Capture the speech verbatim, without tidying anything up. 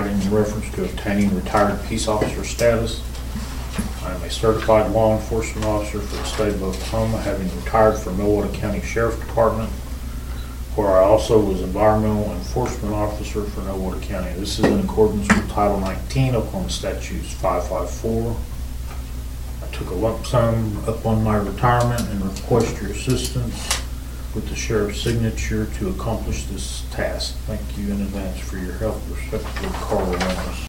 writing in reference to obtaining retired peace officer status. I am a certified law enforcement officer for the state of Oklahoma, having retired from Millwater County Sheriff Department, where I also was environmental enforcement officer for Millwater County. This is in accordance with Title nineteen Oklahoma Statutes five five four. I took a lump sum up on my retirement and request your assistance with the sheriff's signature to accomplish this task. Thank you in advance for your help. Respectfully, Carl Reynolds.